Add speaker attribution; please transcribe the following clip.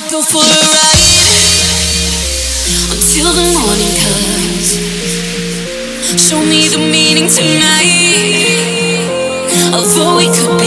Speaker 1: Go for a ride until the morning comes. Show me the meaning tonight. Although we could